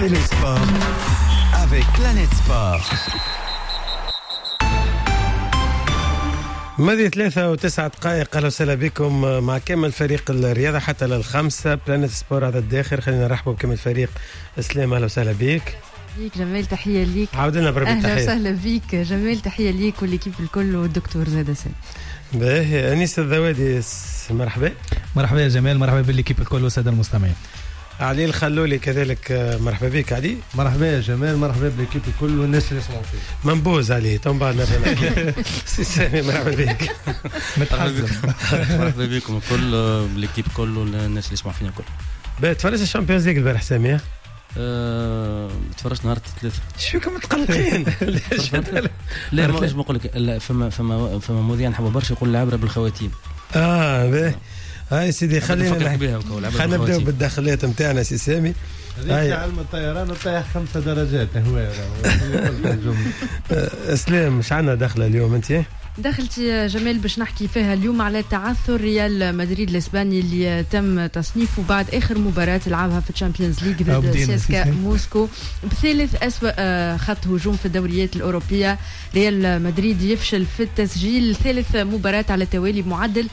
Vivez le sport avec Planète Sport. ماضي 3:09. أهلا وسهلا بكم مع كامل فريق الرياضة حتى للخمسة. بلانيت سبور هذا الداخل. خلينا نرحبوا بكامل الفريق. اسلام أهلا وسهلا بك. بيك جمال تحية ليك. عاودنا بربي التحية. أهلا وسهلا بيك جمال تحية ليك والليكيب الكل والدكتور زاد سيد. باهي أنيس الذوادي مرحبا. مرحبا يا جمال، مرحبا بالليكيب الكل والسادة المستمعين. علي الخلولي كذلك مرحبا بك علي. مرحبا يا جمال، مرحبا بالليكيب الكل والناس اللي يسمعوا فيه. منبوز علي تو بعد نرجع. سي سامي مرحبا بك. متحزم. مرحبا بكم الكل بالليكيب كله والناس اللي يسمعوا فينا الكل. باهي تفرجت الشامبيونز ليج البارح سامي؟ تفرجت نهار 3. شو فيكم متقلقين؟ لا ما نجم نقول لك. لا فما مذيع نحب برشا يقول العبره بالخواتيم. باهي هاي سيدي خلينا نبداو بالداخليات نتاعنا سي سامي. هاي علم الطيران وطيح 5 درجات هواء. اسلام مش عندنا دخله اليوم انت؟ دخلتي جمال باش نحكي فيها اليوم على تعثر ريال مدريد الاسباني اللي تم تصنيفه بعد اخر مباراه لعبها في الشامبيونز ليج ضد سيسكا موسكو بثالث اسوأ خط هجوم في الدوريات الاوروبيه. ريال مدريد يفشل في التسجيل ثالث مباراه على التوالي بمعدل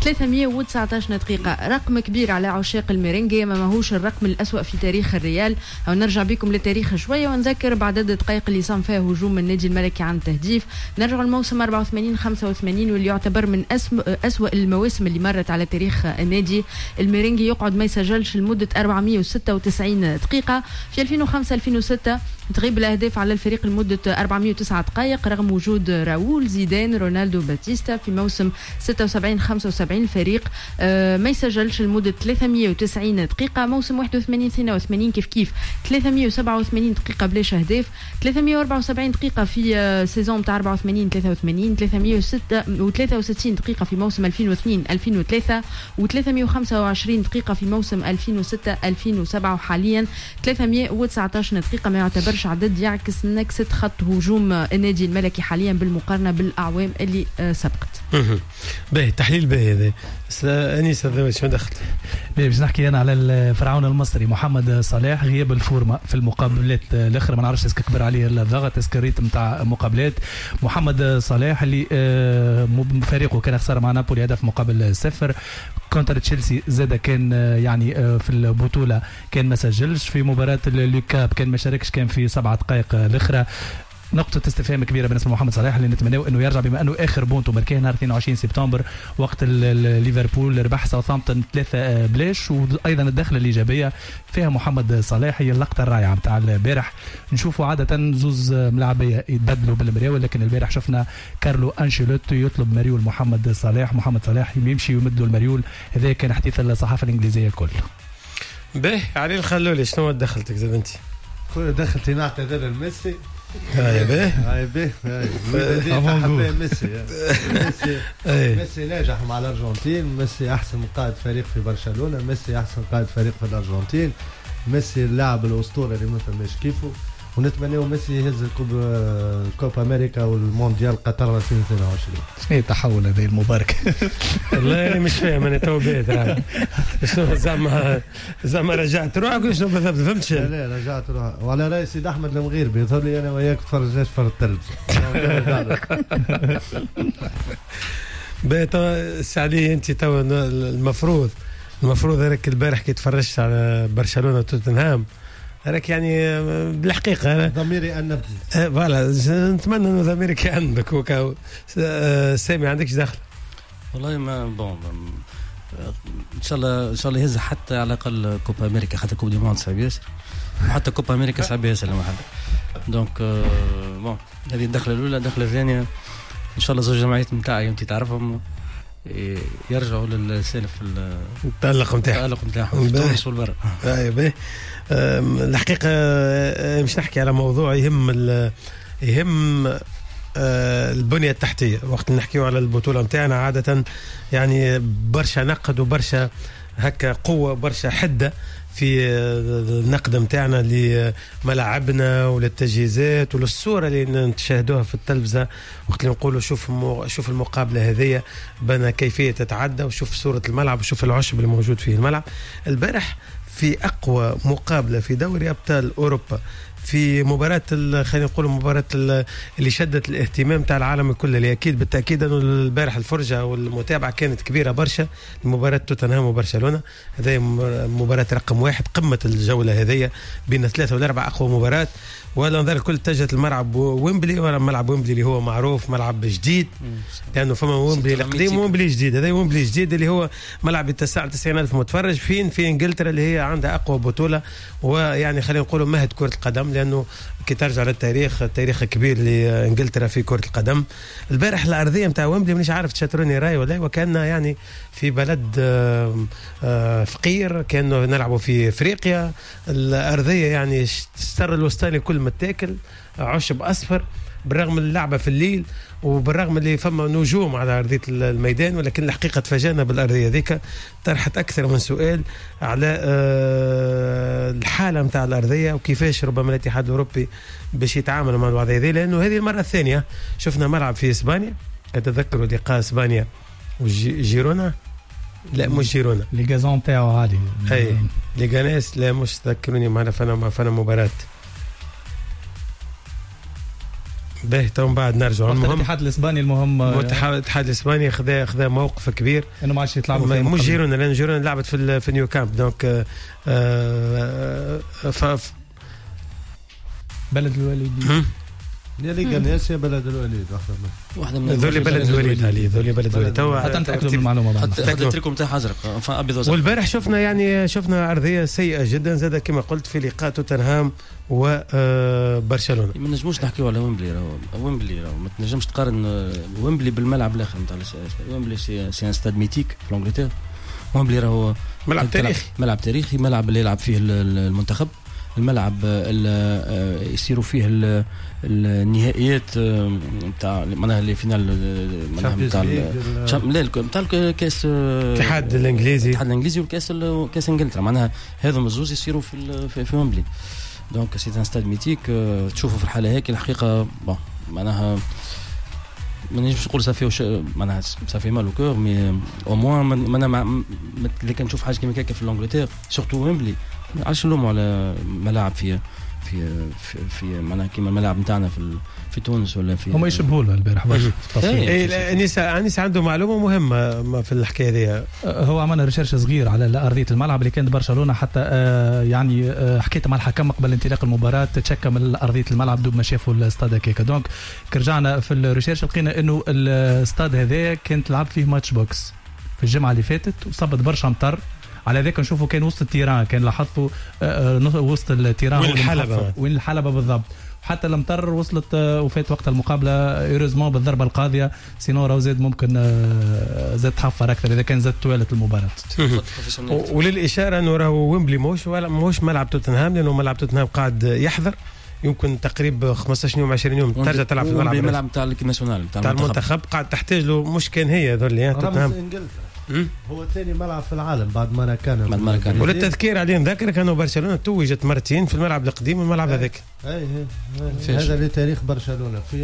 319 دقيقه، رقم كبير على عشاق الميرينجي، ما ماهوش الرقم الاسوأ في تاريخ الريال. او نرجع بكم للتاريخ شويه ونذكر بعدد الدقائق اللي صام فيها هجوم النادي الملكي عن تهديف. نرجع الموسم 85 واللي يعتبر من أسوأ المواسم اللي مرت على تاريخ النادي. الميرينجي يقعد ما يسجلش لمدة 496 دقيقة. في 2005-2006 تغيب الأهداف على الفريق لمدة 409 دقائق رغم وجود راؤول، زيدان، رونالدو، باتيستا. في موسم 76-75 الفريق ما يسجلش لمدة 390 دقيقة. موسم 81-82 كيف 387 دقيقة بلاش أهداف. 374 دقيقة في سيزون تاع 84-83. 363 دقيقة في موسم 2002-2003 و325 دقيقة في موسم 2006-2007 وحاليا 319 دقيقة ما يعتبرش عدد يعكس نكسة خط هجوم النادي الملكي حاليا بالمقارنة بالأعوام اللي سبقت. باهي تحليل باهي هذا. أنيس الذوي شو دخلت؟ باش نحكي أنا على الفرعون المصري محمد صلاح. غياب الفورمة في المقابلات الأخرى ما نعرفش اسك كبر عليه الضغط اسك الريتم نتاع مقابلات. محمد صلاح اللي فريقه كان خسر مع نابولي هدف مقابل 0 كونتر تشيلسي زاد كان يعني في البطولة كان ما سجلش. في مباراة اللوكاب كان ما شاركش، كان في 7 دقائق الأخرى. نقطة استفهام كبيرة بالنسبة لمحمد صلاح اللي نتمناه انه يرجع بما انه اخر بونتو مركاه نهار 22 سبتمبر وقت ليفربول ربح ساوثامبتون 3 بلاش. وايضا الدخلة الايجابية فيها محمد صلاح هي اللقطة الرائعة نتاع البارح. نشوفوا عادة زوز ملاعبية يتبدلوا بالمريول، لكن البارح شفنا كارلو انشيلوتي يطلب مريول محمد صلاح يمشي ويمد له المريول. هذا كان حديث الصحافة الانجليزية الكل. به علي الخلولي شنو دخلتك زاد انت؟ دخلتي نعتذر لميسي. هاي به ميسي ناجح مع الارجنتين. ميسي احسن قائد فريق في برشلونة، ميسي احسن قائد فريق في الارجنتين، ميسي اللاعب الاسطوري اللي ما فماش كيفه. ونتمنى ميسي يهز كوب امريكا والمونديال قطر 2022. شنو التحول هذا المبارك؟ والله مش فاهم انا تو بيت شنو زعما رجعت روحك شنو بالضبط فهمتش؟ لا رجعت روحي وعلى راي سيد احمد المغيربي يظهر لي انا وياك تفرجناش في التلفزيون. بيت سعدي انت تو المفروض هيك البارح كي تفرجت على برشلونة وتوتنهام هذاك يعني بالحقيقة ضميري أنبني فوالا نتمنى أنه ضميرك يأنبك وكاو. سامي عندكش دخل؟ والله ما إن شاء الله يهز حتى على الأقل كوبا أمريكا، حتى كوب دي موند صعب ياسر، وحتى كوبا أمريكا صعب ياسر لما حدا. دونك هذه الدخلة الأولى. الدخلة الثانية إن شاء الله زوج جماعيات متاعي أنت تعرفهم يرجعوا للسالف التألق نتاعهم في تونس والبر. باهي الحقيقة مش نحكي على موضوع يهم البنية التحتية. وقت نحكيه على البطولة متاعنا عادة يعني برشا نقد وبرشا هكا قوة برشا حدة في النقد متاعنا لملاعبنا وللتجهيزات وللصورة اللي نشاهدوها في التلفزة وقت اللي نقولوا شوف المقابلة هذية بنا كيفية تتعدى وشوف صورة الملعب وشوف العشب اللي موجود فيه الملعب. البارح في أقوى مقابلة في دوري أبطال أوروبا، في مباراة خلينا نقول مباراة اللي شدت الاهتمام تاع العالم الكل، اللي أكيد بالتأكيد أنه البارح الفرجة والمتابعة كانت كبيرة برشا. مباراة توتنهام وبرشلونة، هذه مباراة رقم 1 قمة الجولة هذه بين 3 و4 أقوى مباراة. والأنظار الكل اتجهت الملعب ويمبلي، ولا ملعب ويمبلي اللي هو معروف ملعب جديد، لأنه فما ويمبلي القديم ويمبلي جديد. هذا ويمبلي جديد اللي هو ملعب يتسع 90,000 متفرج في إنجلترا، اللي هي عندها أقوى بطولة، ويعني خلينا نقولوا مهد كرة القدم، لأنه كي ترجع للتاريخ، التاريخ كبير لإنجلترا في كرة القدم. البارح الأرضية متاع ويمبلي مش عارف تشاتروني راي ولا، وكان يعني في بلد فقير، كانوا نلعبوا في افريقيا. الارضيه يعني السر الوسطاني كل متاكل عشب اصفر، بالرغم من اللعبه في الليل وبالرغم اللي فما نجوم على ارضيه الميدان، ولكن الحقيقه تفاجئنا بالارضيه ذيك. طرحت اكثر من سؤال على الحاله نتاع الارضيه وكيفاش ربما الاتحاد الاوروبي باش يتعامل مع الوضعيه ذي، لانه هذه المره الثانيه شفنا ملعب في اسبانيا. تتذكروا لقاء اسبانيا وجيرونا، لا مش جيرونا، ليغازون تاعو عالي، اي ليغانيس، لا مش تذكروني معنا فانا مباراه باهي. تو بعد نرجع المهم الاتحاد الاسباني، المهم الاتحاد الاسباني خذا موقف كبير انه ما عادش يطلعوا مش جيرونا، لان جيرونا لعبت في نيو كامب، دونك بلد الوليد يا ليغانيس يا بلد الوليد، واحده من ذولي بلد الوليد، علي ذولي بلد الوليد. تو حتى نتاكدوا من المعلومه بعد، حتى تريكم تاع ازرق ابيض وازرق. والبارح شفنا ارضيه سيئه جدا زاد كما قلت في لقاء توتنهام وبرشلونه. ما نجموش نحكيو على ويمبلي، ويمبلي ما تنجمش تقارن ويمبلي بالملعب الاخر نتاع ويمبلي. سي ان ستاد ميتيك في انجلترا. ويمبلي راهو ملعب تاريخي، ملعب اللي يلعب فيه المنتخب، الملعب اللي يصيروا فيه النهائيات نتاع معناها اللي فينال نتاع الكاس الاتحاد الانجليزي والكاس انجلترا، معناها هذم الزوز يصيروا في ويمبلي. دونك سي ان ستاد ميتيك. تشوفوا في الحاله هيك الحقيقه معناها ما نجمش نقول صافي معناها صافي مال وكور، مي او موان انا اللي كنشوف حاجه كيما هكا في الانجلترا سورتو ويمبلي، ما عادش نلوموا على ملاعب في معناها كيما الملاعب نتاعنا في تونس ولا في هما يشبهوا له البارح برشا في التصوير. انيس عنده معلومه مهمه في الحكايه دي. هو عملنا ريسيرش صغير على ارضيه الملعب اللي كانت برشلونه، حتى يعني حكيت مع الحكم قبل انطلاق المباراه، تشكى من ارضيه الملعب دوب ما شافوا الاستاد هكاك. دونك رجعنا في الريسيرش لقينا انه الاستاد هذا كانت لعب فيه ماتش بوكس في الجمعه اللي فاتت، وصبت برشا مطر. على ذاك نشوفوا كان وسط التيران، كان لاحظتوا وسط التيران وين الحلبة بالضبط. حتى المطر وصلت وفات وقت المقابله ايروزمون بالضربه القاضيه، سينو راهو زاد ممكن زاد تحفر اكثر اذا كان زاد طويله المباراه. وللاشاره انه راهو ويمبلي مش ملعب توتنهام، لانه ملعب توتنهام قاعد يحضر يمكن تقريبا 15 يوم 20 يوم ترجع تلعب في الملعب نتاع الناسيونال نتاع المنتخب، قاعد تحتاج له مش كان هي ذولي توتنهام هو ثاني ملعب في العالم بعد ما كان وللتذكير عليه نذكرك انه برشلونه توجت مرتين في الملعب القديم والملعب هذاك. هذا لتاريخ برشلونه في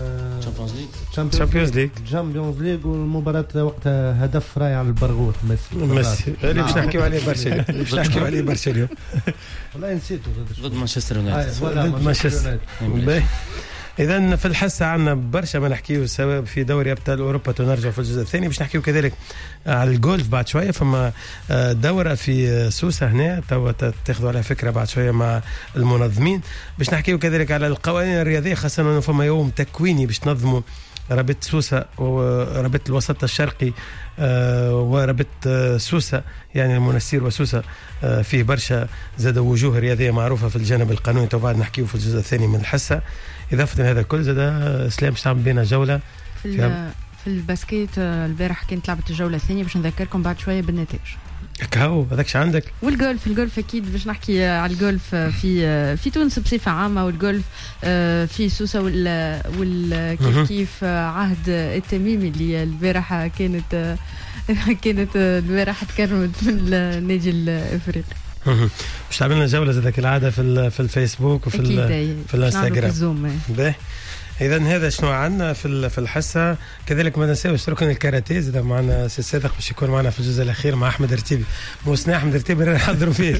تشامبيونز ليج والمباراه وقتها هدف رائع للبرغوث ميسي اللي باش نحكيو عليه برشلونه والله نسيته ضد مانشستر يونايتد. ضد مانشستر. إذا في الحصة عنا برشا ما نحكيه سواء في دوري أبطال أوروبا. تنرجع في الجزء الثاني باش نحكيه كذلك على الجولف بعد شوية. فما دورة في سوسة هنا تاخذوا عليها فكرة بعد شوية مع المنظمين. باش نحكيه كذلك على القوانين الرياضية، خاصة أنه فما يوم تكويني باش تنظموا رابط سوسة ورابط الوسط الشرقي ورابط سوسة، يعني المنسير وسوسة فيه برشا زاد وجوه رياضية معروفة في الجانب القانوني. وبعد نحكيه في الجزء الثاني من الحصة. إضافة لهذا الكل زاد إسلام باش تعمل بينا جولة في الباسكيت. البارح كانت لعبة الجولة الثانية باش نذكركم بعد شوية بالنتائج. كاو هذاكش عندك. والجولف أكيد باش نحكي على الجولف في تونس بصفة عامة، والجولف في سوسة كيف عهد التميمي اللي البارح كانت البارح تكرمت في النادي الأفريقي. باش تعمل لنا جولة زي ذاك العادة في الفيسبوك وفي الانستغرام. باهي اذا هذا شنو عندنا في الحصه. كذلك ما ننساوش ركن الكاراتيه زاد معنا سي صادق باش يكون معنا في الجزء الاخير مع احمد رتيبي. موسنا احمد رتيبي نحضروا فيه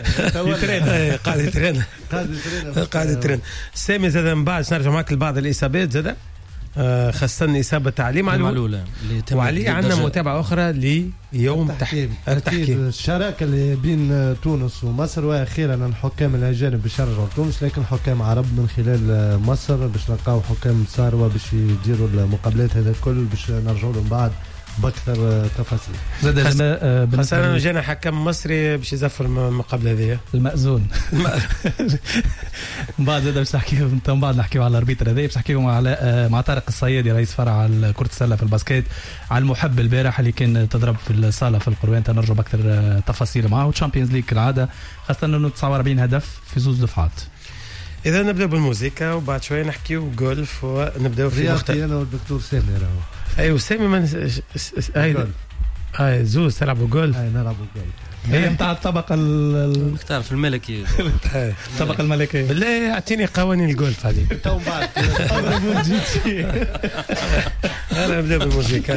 قاعد يترين. سامي زاد من بعد نرجع معك لبعض الاصابات زاد خاصة إصابة علي معلول وعلي عندنا متابعة أخرى ليوم التحكيم. الشراكة اللي بين تونس ومصر وأخيرا الحكام الأجانب باش يرجعوا لتونس لكن حكام عرب من خلال مصر باش نلقاو حكام صاروة باش يديروا المقابلات هذا الكل باش نرجعوا لهم بعد باكثر تفاصيل. زاد خاصة جانا حكم مصري باش يزفر المقابله هذه المأذون. بعد زاد باش نحكيو من بعد نحكيو على الاربيتر هذا باش نحكيو على مع طارق الصيادي رئيس فرع كرة السلة في الباسكيت على المحب البارح اللي كان تضرب في الصالة في القروان. تنرجع باكثر تفاصيل معه. وتشامبيونز ليج كالعادة خاصة انه 49 هدف في زوج دفعات. اذا نبداو بالموسيقى وبعد شويه نحكيو جولف ونبداو في رياضي انا والدكتور سامي راهو. ايوه سامي من زوز تلعبوا جولف. نلعبوا جولف هي نتاع الطبقه نختار في الملكي. الطبقه الملكيه. بالله اعطيني قوانين الجولف هذه تو بعد. انا نبدا بالموسيقى.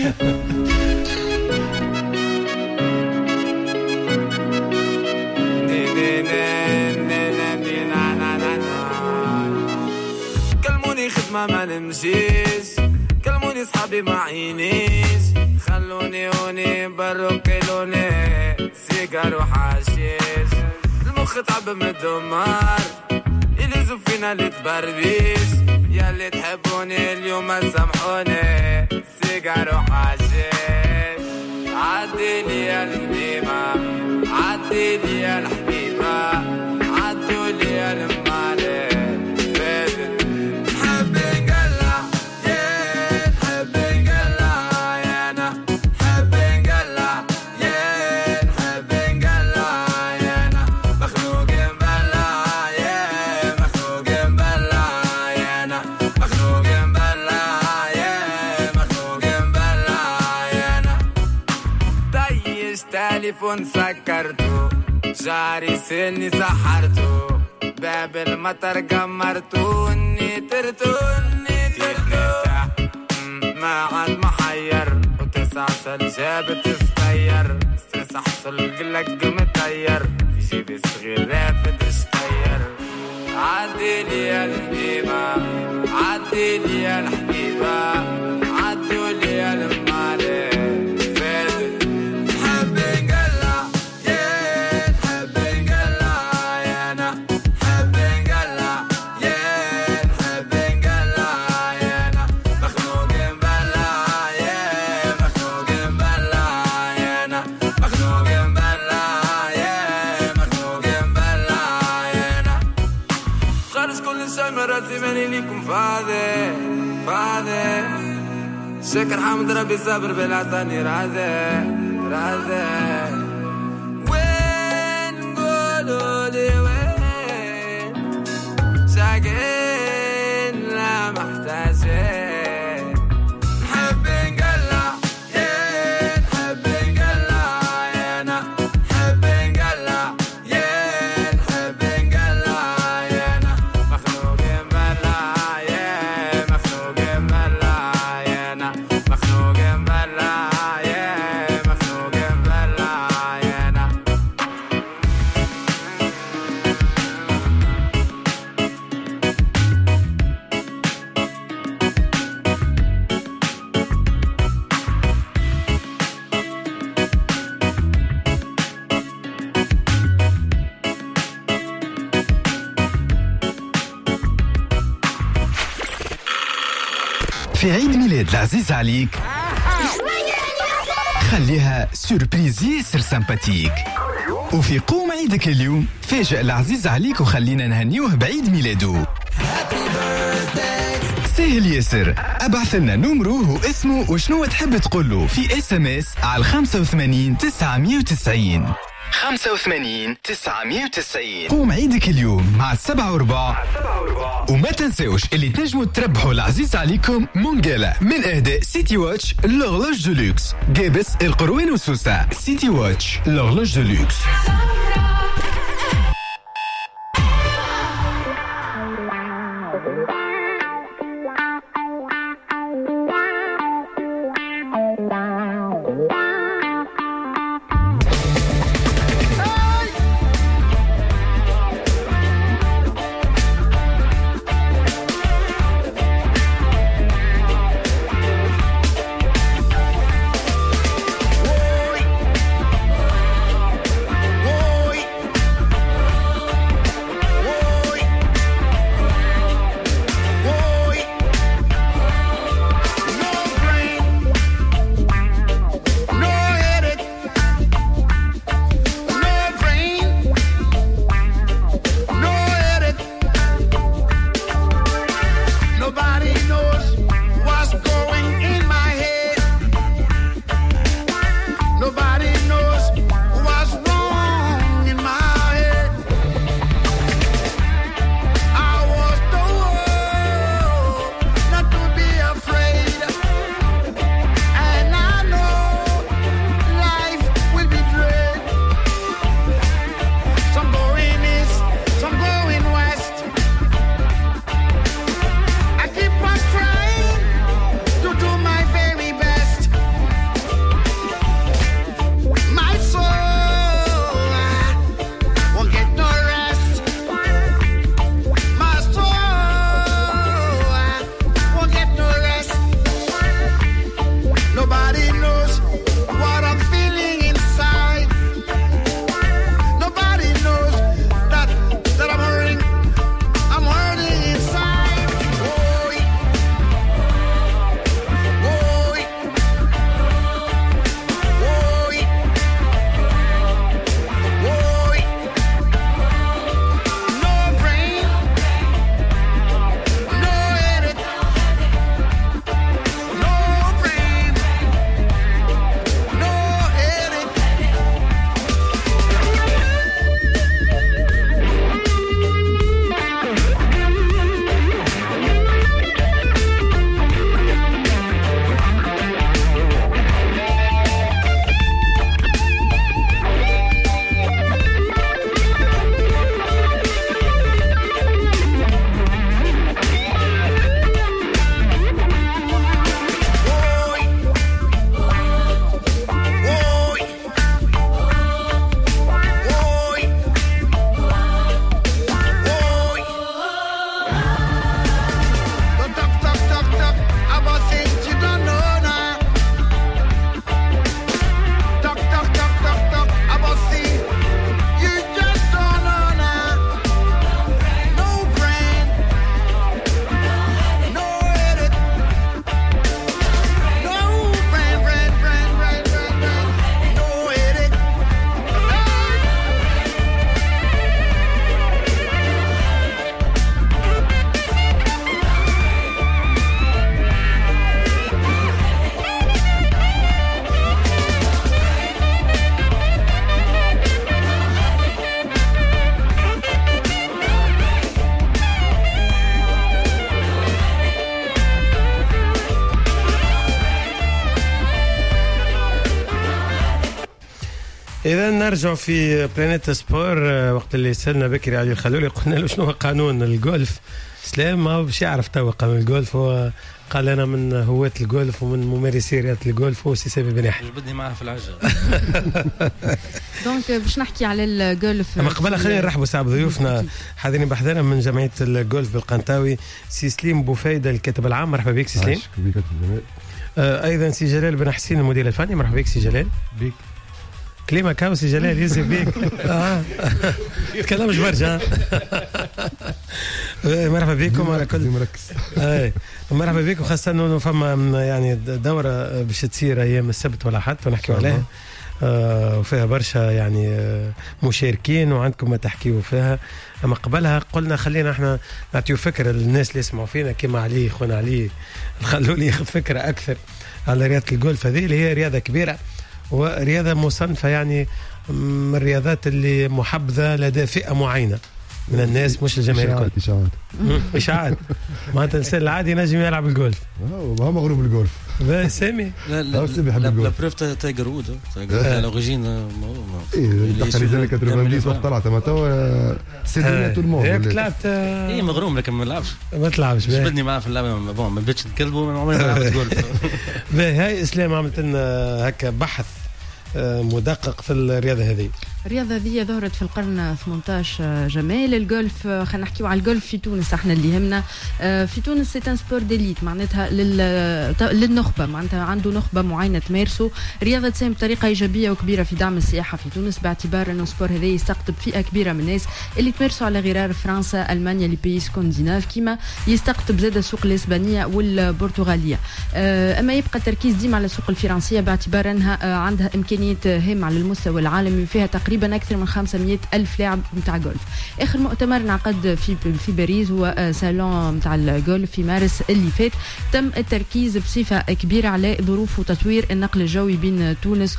كلموني خدمة ما نمشيش كلموني صحابي ما عينيش خلوني هوني بروكيلوني سيجار وحاشيش المخ تعب من الدمار اللي زب فينا اللي تبربيش يا اللي تحبوني اليوم سامحوني سيجار وحاشيش عديلي يا القديمة عديلي يا الحبيبة عدولي يا المالي تليفون سكرته جاري سني سحرته باب المطر قمرته اني ترتو ما عاد محير وتسع سلجاب تفتير سترس احصل قلق متير في جيبي الصغير رافد اشتير عديلي يا القديمة عديلي يا الحبيبة عدولي يا المالي ماني ليكم فاضي شكر حمد ربي صابر بالعطاني راضي وين قولوا لي وين ساقين لا محتاجين نحب نقلع نحب نقلع يا انا نحب نقلع نحب نقلع يا انا مخلوقين بلع يا مخلوقين بلع يا انا مخلوقين بلع يا مخلوقين بلع يا انا في عيد ميلاد العزيز عليك خليها سوربريز ياسر سمباتيك. وفي قوم عيدك اليوم فاجئ العزيز عليك وخلينا نهنيوه بعيد ميلاده. سهل ياسر، ابعث لنا نمره واسمه وشنو تحب تقوله في اس ام اس على 85 990 85 990. قوم عيدك اليوم مع 7 وما تنساوش اللي تنجموا تربحوا العزيز عليكم مونجالا من اهداء سيتي واتش لورلوج دولوكس جابس القروين وسوسة. سيتي واتش لورلوج دولوكس. اذا نرجع في بلانيت سبور. وقت اللي سالنا بكري علي الخلولي قلنا له شنو هو قانون الجولف. سلام ما باش يعرف توا قانون الجولف. هو قال انا من هواة الجولف ومن ممارسي رياضه الجولف. هو سي سامي بن يحيى بدي معاه في العجل. دونك باش نحكي على الجولف. اما قبل خلينا نرحبوا ساعه ضيوفنا حاضرين بحذنا من جمعيه الجولف بالقنطاوي. سي سليم بوفايده الكاتب العام. مرحبا بك سي سليم. ايضا سي جلال بن حسين المدير الفني. مرحبا بك سي جلال. بيك كلمة كاو سي جلال يزي بيك. تكلمش برشا. مرحبا بكم على كل مركز. مرحبا بكم خاصة انه فما يعني دورة باش تصير ايام السبت ولا حد ونحكيو عليها. وفيها برشا يعني مشاركين وعندكم ما تحكيوا فيها. اما قبلها قلنا خلينا احنا نعطيو فكرة للناس اللي يسمعوا فينا كما علي خونا علي خلوني ياخذ فكرة اكثر على رياضة الجولف هذه اللي هي رياضة كبيرة ورياضة مصنفة يعني من الرياضات اللي محبذة لدى فئة معينة من الناس مش الجماهير الكل. إشاعات معناتها الإنسان العادي نجم يلعب الجولف. هو مغروم بالجولف. سامي. لا بروف تايجر وود لوريجين. دخل لي 90 وقت طلعت ما توا سيدنا تو الموند. هيك طلعت. اي مغروم لكن ما نلعبش. ما تلعبش. بدني معاه في اللعبة بون ما بديتش نكذبوا من عمري ما لعبت جولف. هاي إسلام عملت لنا هكا بحث مدقق في الرياضة هذه. الرياضة هذه ظهرت في القرن 18 جمال. الجولف خلينا نحكيو على الجولف في تونس احنا اللي يهمنا. في تونس سي ان سبور ديليت معناتها للنخبة معناتها عنده نخبة معينة تمارسه. رياضة تساهم بطريقة إيجابية وكبيرة في دعم السياحة في تونس باعتبار انه السبور هذا يستقطب فئة كبيرة من الناس اللي تمارسوا على غرار فرنسا ألمانيا لي بيس سكندناف كيما يستقطب زاد السوق الإسبانية والبرتغالية. أما يبقى التركيز ديما على السوق الفرنسية باعتبار أنها عندها إمكانيات هامة على المستوى العالمي وفيها تقريبا أكثر من 500 ألف لاعب متاع جولف. آخر مؤتمر انعقد في باريس هو سالون متاع الجولف في مارس اللي فات. تم التركيز بصفة كبيرة على ظروف وتطوير النقل الجوي بين تونس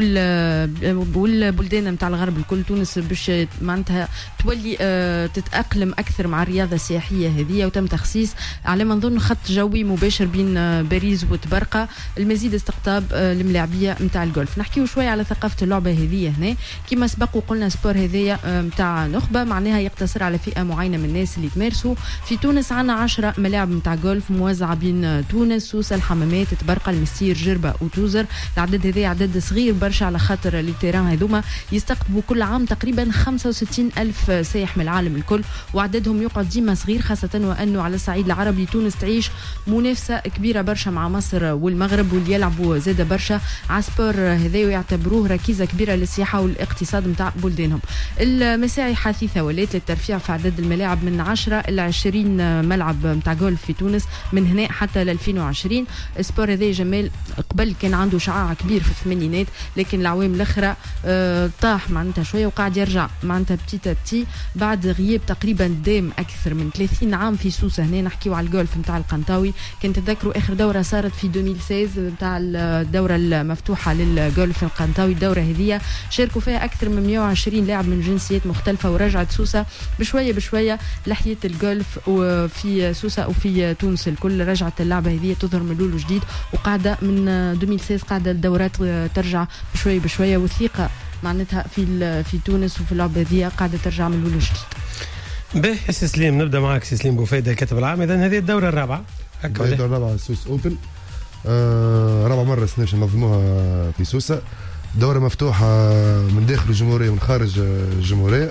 والبلدان متاع الغرب الكل. تونس باش معناتها تولي تتأقلم أكثر مع الرياضة السياحية هذه وتم تخصيص على ما نظن خط جوي مباشر بين باريس وتبرقة المزيد استقطاب الملاعبية متاع الجولف. نحكيو شوية على ثقافة اللعبة هذه هنا. كما سبق وقلنا سبور هذية متاع نخبة معناها يقتصر على فئة معينة من الناس اللي تمارسوا. في تونس عنا 10 ملاعب متاع جولف موزعة بين تونس سوسة الحمامات تبرقة المستير جربة وتوزر. العدد هذا عدد صغير برشا على خاطر التيران هذوما يستقطبوا كل عام تقريبا 65 ألف سائح من العالم الكل وعددهم يقعد ديما صغير خاصة وأنه على الصعيد العربي تونس تعيش منافسة كبيرة برشا مع مصر والمغرب واللي يلعبوا زادة برشا على سبور هذا ويعتبروه ركيزة كبيرة للسياحة والاقتصاد متاع بلدانهم. المساعي حثيثة ولات للترفيع في عدد الملاعب من 10 إلى 20 ملعب متاع جولف في تونس من هنا حتى ل 2020. السبور هذا جمال قبل كان عنده شعاع كبير في الثمانينات لكن الأعوام الأخرى طاح معناتها شوية وقاعد يرجع معناتها بتي بعد غياب تقريبا دام أكثر من 30 عام في سوسة. هنا نحكيو على الجولف متاع القنطاوي. كان تذكروا آخر دورة صارت في 2016 متاع الدورة المفتوحة للجولف القنطاوي. الدورة هذه شاركوا فيها أكثر من 120 لاعب من جنسيات مختلفة ورجعت سوسة بشوية لحية الجولف وفي سوسة وفي تونس الكل. رجعت اللعبة هذه تظهر من لولو جديد وقاعدة من 2016 قاعدة الدورات ترجع بشوية والثقة معناتها في تونس وفي اللعبة هذه قاعدة ترجع من لولو جديد. باهي سي سليم نبدأ معك سي سليم بوفايدة الكاتب العام. إذن هذه الدورة الرابعة. الدورة الرابعة سوس أوبن. رابع مرة سنة ننظموها في سوسة. دورة مفتوحة من داخل الجمهورية ومن خارج الجمهورية.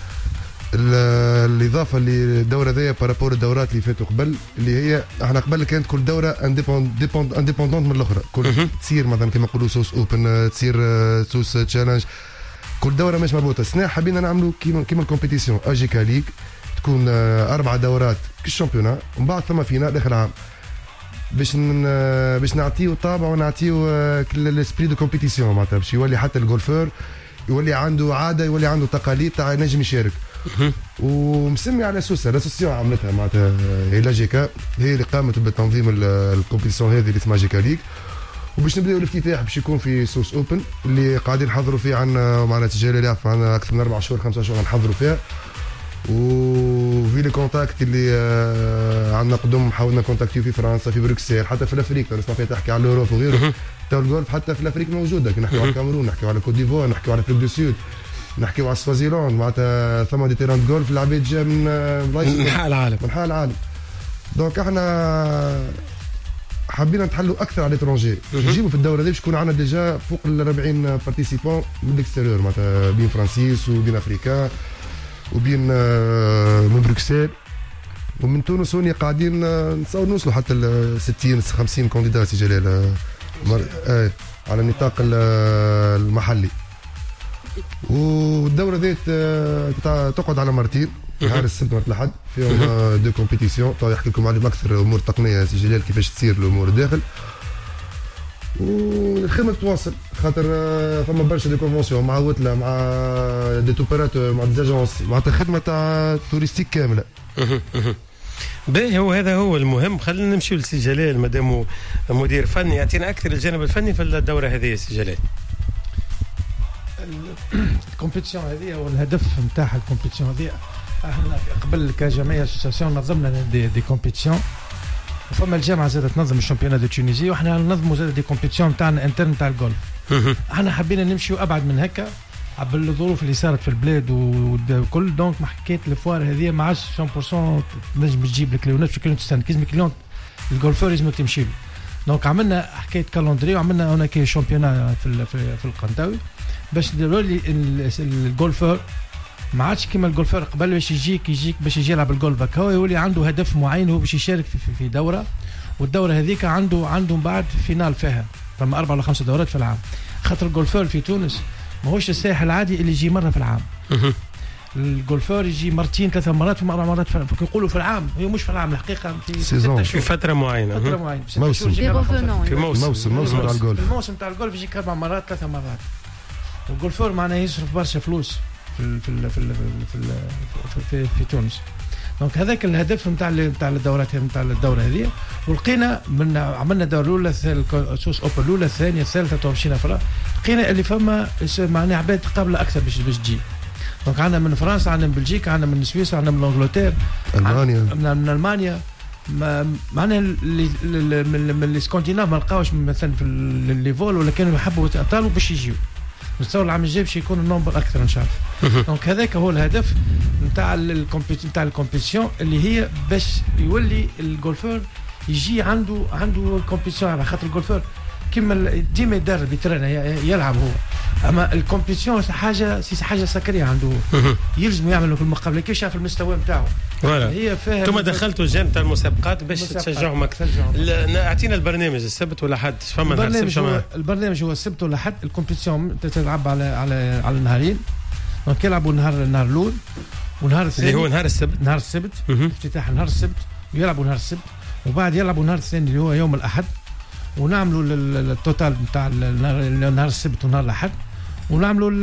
الإضافة للدورة ذي بارابور الدورات اللي فاتوا قبل اللي هي احنا قبل كانت كل دورة انديبوندونت من الأخرى. كل تصير مثلا كما نقولوا سوس أوبن تصير سوس تشالنج كل دورة مش مربوطة. السنة حبينا نعملوا كيما الكومبيتيسيون أجيكا ليج تكون 4 دورات كالشامبيونا ومن بعد ثم فينال آخر عام باش نعطيو طابع ونعطيو الاسبري دو كومبيتيسيون معناتها باش يولي حتى الجولفور يولي عنده عاده يولي عنده تقاليد تاع نجم يشارك. ومسمي على سوسه الاسوسيون عملتها معناتها هي لاجيكا هي اللي قامت بتنظيم الكومبيتيسيون هذه اللي اسمها جيكا ليج. وباش نبداو الافتتاح باش يكون في سوس اوبن اللي قاعدين نحضروا فيه عندنا معناتها تجاري يعرف عندنا اكثر من 4 شهور 5 شهور نحضروا فيها. وفي في لي كونتاكت اللي عندنا قدم حاولنا كونتاكتيو في فرنسا في بروكسل حتى في الافريق نسمع فيها تحكي على الاوروب وغيره. تو الجولف حتى في الافريق موجوده كي نحكيو على الكاميرون نحكيو على كوت ديفوار نحكيو على افريق دو سود نحكيو على سوازيلاند معناتها ثم دي تيران جولف العباد جا من حال العالم دونك احنا حابين نتحلوا اكثر على الاترونجي نجيبوا في الدوره دي باش يكون عندنا ديجا فوق ال 40 بارتيسيبون من الاكستيريور معناتها بين فرانسيس وبين افريكان وبين من بروكسل ومن تونس هوني قاعدين نتصور نوصلوا حتى ال 60 50 كانديدا سي جلال على النطاق المحلي. والدوره ذات تقعد على مرتين نهار السبت وقت الاحد فيهم دو كومبيتيسيون تو يحكي لكم عليهم اكثر امور تقنيه سي جلال كيفاش تصير الامور داخل والخدمه تواصل خاطر فما برشا دي كونفونسيون مع وتله مع دي توبيراتور مع دي اجونس معناتها خدمه تاع توريستيك كامله. باهي هذا هو المهم. خلينا نمشيو لسي جلال مادام مدير فني يعطينا اكثر الجانب الفني في الدوره هذه. سي جلال الكومبيتيشن هذه والهدف نتاعها الكومبيتيشن هذه احنا قبل كجمعيه اسوسياسيون نظمنا دي كومبيتيشن وفما الجامعه زادت تنظم الشامبيونات دو تونيزي واحنا ننظموا زاد دي كومبيتيشن نتاعنا انترن تاع الجولف. احنا حبينا نمشيو ابعد من هكا بالظروف اللي صارت في البلاد وكل دونك ما حكيت الفوار هذه ما عادش 100% نجم تجيب لك ونفس كلمه تستنى كيزم كليون الجولفور لازم تمشي له. دونك عملنا حكايه كالندري وعملنا هناك شامبيونات في القنطاوي باش نولي الجولفور ما عادش كيما الجولفور قبل باش يجيك باش يجي يلعب الجولف هكا هو يولي عنده هدف معين هو باش يشارك في دوره والدوره هذيك عنده بعد فينال فيها فما 4 ولا 5 دورات في العام. خاطر الجولفور في تونس ماهوش الساحل العادي اللي يجي مره في العام. الجولفور يجي مرتين 3 مرات في 4 مرات يقولوا في العام هي مش في العام الحقيقه في 6 شهور في فتره معينه موسم تاع الجولف الموسم تاع الجولف يجي 4 مرات 3 مرات. والجولفور معناه يصرف برشا فلوس في تونس. دونك هذاك الهدف نتاع الدورات نتاع الدوره هذه ولقينا من عملنا الدوره الاولى سوس اوبن الاولى الثانيه الثالثه تو مشينا فرا لقينا اللي فما معناها عباد قابله اكثر باش تجي. دونك عندنا من فرنسا عندنا من بلجيكا عندنا من سويسرا عندنا من انجلترا من المانيا معناها من الاسكندناف ما لقاوش مثلا في الليفول ولا كانوا يحبوا يطالوا باش يجيو. نتصور العام الجاي باش يكون النمبر اكثر ان شاء الله. دونك هذاك هو الهدف نتاع الكومبيتيشن اللي هي باش يولي الجولفور يجي عنده كومبيتيشن على خاطر الجولفور كيما ديما يدرب يترينا يلعب هو. اما الكومبيتيشن حاجه سكريه عنده يلزم يعمل في المقابله كيفاش يعرف المستوى نتاعو. هي فيها ثم دخلتوا الجانب تاع المسابقات باش تشجعهم اكثر. اعطينا البرنامج السبت ولا حد فما نهار البرنامج هو السبت ولا حد. الكومبيتيشن تلعب على النهارين. دونك يلعبوا النهار الاول ونهار الثاني اللي هو نهار السبت افتتاح نهار السبت ويلعبوا نهار السبت وبعد يلعبوا نهار الثاني اللي هو يوم الاحد ونعملوا التوتال نتاع نهار السبت ونهار الاحد ونعملوا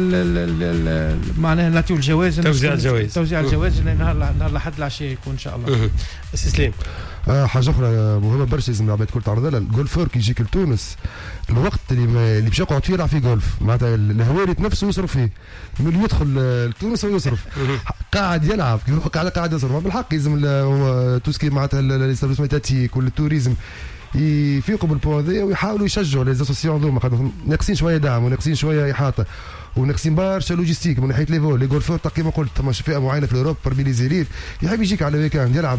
معناها نعطيو الجوائز توزيع الجوائز نهار الاحد العشيه يكون ان شاء الله. سليم حاجه اخرى مهمه برشا لازم العباد الكل تعرض لها. الجولفور كي يجيك لتونس الوقت اللي باش يقعد فيه يلعب فيه جولف معناتها الهواري نفسه يصرف فيه من يدخل لتونس ويصرف قاعد يلعب قاعد يصرف بالحق لازم توسكي معناتها الاستابليسمون تاتيك ولا التوريزم يفيقوا بالبوان ذي ويحاولوا يشجعوا لي زاسوسيون ذوما خاطر ناقصين شويه دعم وناقصين شويه احاطه وناقصين برشا لوجيستيك من ناحيه لي فول لي جولفور كيما قلت ثم فئه معينه في اوروبا بربي لي زيريت يحب يجيك على ويكاند يلعب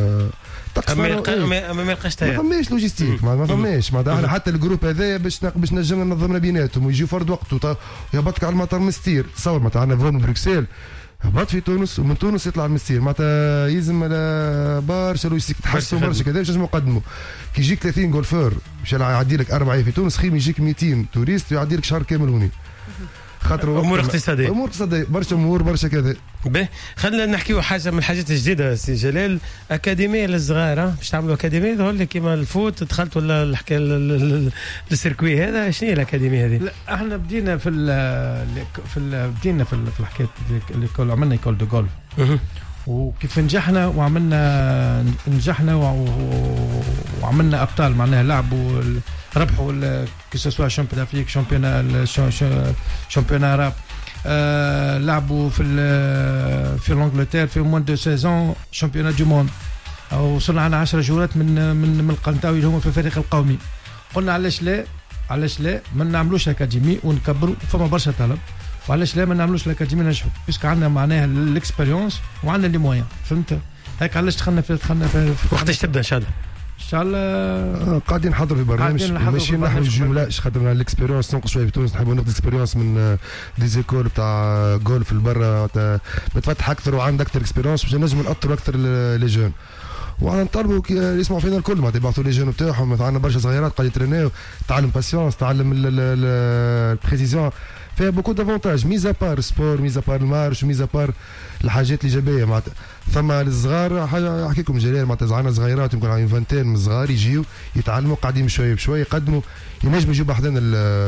ما يلقاش ما فماش لوجيستيك ما فماش معناتها حتى الجروب هذايا باش نجمنا ننظمنا بيناتهم ويجيو فرد وقت يهبطك على المطار مستير تصور معناتها عندنا فول من بروكسل هبط في تونس ومن تونس يطلع المستير معناتها يلزم برشا لوجيستيك تحسوا برشا كذا باش نقدموا كي يجيك 30 جولفور باش يعدي لك 4 في تونس خيم يجيك 200 توريست ويعدي لك شهر كامل هوني خاطر امور اقتصاديه برشا امور برشا كذا. باهي خلينا نحكيو حاجه من الحاجات الجديده سي جلال اكاديميه للصغار باش تعملوا اكاديميه ظهر كيما الفوت دخلتوا الحكايه السيركوي هذا شنو هي الاكاديميه هذه؟ لا احنا بدينا بدينا في الحكايه اللي عملنا ايكول دو جولف وكيف نجحنا وعملنا ابطال معناها لعبوا ربحوا كسوا شامبيون افريك شامبيون عرب لعبوا في الانجلترا في موان دو سيزون شامبيونات دو موند، وصلنا على 10 جولات من القنطاوي اللي هم في الفريق القومي. قلنا علاش لا ما نعملوش اكاديمي ونكبروا، فما برشا طلب، وعلاش لا ما نعملوش الاكاديمي ننجحوا باسكو عندنا معناها الاكسبيريونس وعندنا لي مويان، فهمت؟ هيك علاش دخلنا في وقتاش تبدا ان شاء الله؟ ان شاء الله قاعدين نحضروا في برنامج ماشي نحو الجملاش، خاطر الاكسبيريونس ننقص شويه في تونس، نحبوا ناخذ اكسبيريونس من دي زيكول تاع جولف البرا بتفتح اكثر وعندك اكثر اكسبيريونس باش نجموا ناثروا اكثر لي جون. وانا نطلبوا يسمعوا فينا الكل، ما يبعثوا لي جون بتاعهم، عندنا برشا صغيرات قاعدين يترينيو، تعلم باسيونس، تعلم البريسيزيون، فيها بوكو دافونتاج ميزا بار سبور، ميزا بار المارش، ميزا بار الحاجات الايجابيه معناتها. فما الصغار حاجه احكي لكم جلال معناتها زعنا صغيرات يمكن عندهم 20 من الصغار يجيو يتعلموا قاعدين بشويه بشويه يقدموا، ينجموا يجيبوا حدنا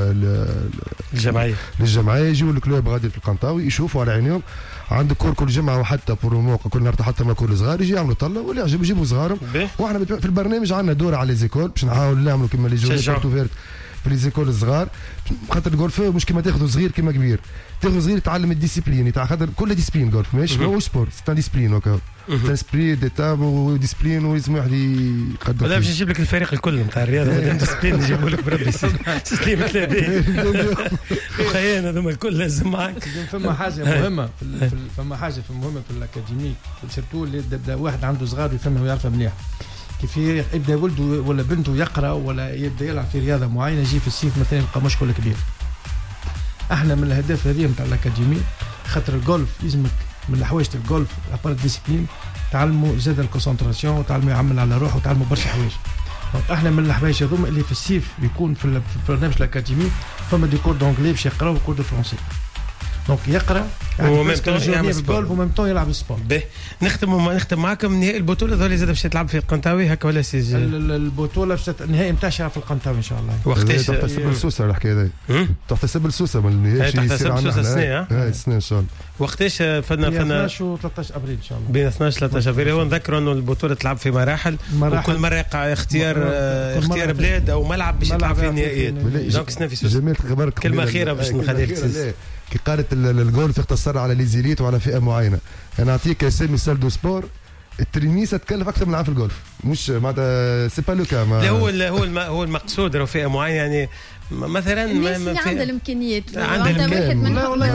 الجمعيه يجيو الكلوب غادي في القنطاوي يشوفوا على عينيهم، عندك كور كل جمعه وحتى برومو كل نهار حتى ما كل صغار يجي يعملوا طله واللي يعجبوا يجيبوا صغارهم. واحنا في البرنامج عندنا دوره على لي زيكول باش نحاولوا نعملوا كما لي جورنال في لي زيكول الصغار، خاطر الجولف مش كما تاخذوا صغير كما كبير، تاخذ صغير يتعلم الديسيبلين تاع خاطر كل ديسيبلين جولف ماهوش سبور، سي ديسيبلين هكا تسبري ديتاب وديسيبلين ولازم واحد يقدم. ولا باش نجيب لك الفريق الكل نتاع الرياضه مادام ديسيبلين نجيبوا لك بربي سليم تلاقي خيان هذوما الكل لازم معاك. فما حاجه مهمه فما حاجه مهمه في الاكاديمي سيرتو اللي يبدا واحد عنده صغار يفهمها ويعرفها مليح، كيف يبدا ولده ولا بنته يقرا ولا يبدا يلعب في رياضه معينه يجي في الصيف مثلا يبقى مشكل كبير. احنا من الاهداف هذه نتاع الاكاديمي خاطر الجولف يلزمك من الحوايج تاع الجولف ابار ديسيبلين تعلموا زاد الكونسنتراسيون وتعلموا يعمل على روحه وتعلموا برشا حوايج. احنا من الحوايج هذوما اللي في الصيف يكون في البرنامج الاكاديمي فما دي كور دونجلي باش يقراو كور دو فرونسي، دونك يقرا وميم طون يعمل الجولف وميم طون يلعب السبور. نختم معكم نهائي البطوله ذولي زاد باش تلعب في القنطاوي هكا ولا سيجي؟ البطوله النهائي نتاعها في القنطاوي ان شاء الله. وقتاش تحتسب السوسه الحكايه هذه؟ تحتسب السوسه من النهائي تحتسب السوسه السنه السنه ان شاء الله. وقتاش فنا 12 و 13 ابريل ان شاء الله. بين 12 و 13 ابريل. ونذكروا انه البطوله تلعب في مراحل وكل مره يقع اختيار بلاد او ملعب باش يلعب في النهائيات. دونك سنه في سوسه. جميل خبرك كلمه اخيره باش نخليك كي قالت الجولف يختصر على ليزيليت وعلى فئه معينه. انا نعطيك سامي سال دو سبور الترينيسه تكلف اكثر من عام في الجولف، مش معناتها سي با لو كا. هو المقصود راه فئه معينه يعني مثلا الناس اللي عندها الامكانيات عندها واحد من